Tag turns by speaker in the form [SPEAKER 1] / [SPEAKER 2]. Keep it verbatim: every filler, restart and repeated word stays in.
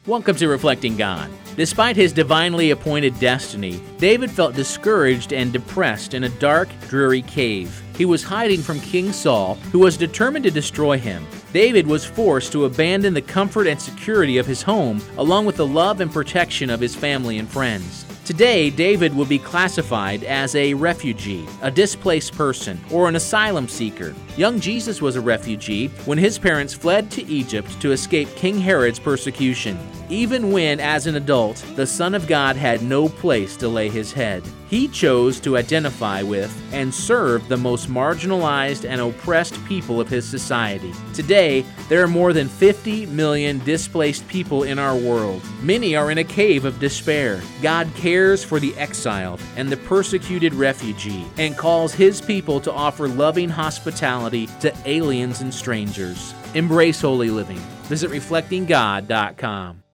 [SPEAKER 1] Welcome to Reflecting God. Despite his divinely appointed destiny, David felt discouraged and depressed in a dark, dreary cave. He was hiding from King Saul, who was determined to destroy him. David was forced to abandon the comfort and security of his home, along with the love and protection of his family and friends. Today, David would be classified as a refugee, a displaced person, or an asylum seeker. Young Jesus was a refugee when his parents fled to Egypt to escape King Herod's persecution, even when, as an adult, the Son of God had no place to lay his head. He chose to identify with and serve the most marginalized and oppressed people of his society. Today, there are more than fifty million displaced people in our world. Many are in a cave of despair. God cares for the exiled and the persecuted refugee and calls his people to offer loving hospitality to aliens and strangers. Embrace holy living. Visit reflecting god dot com.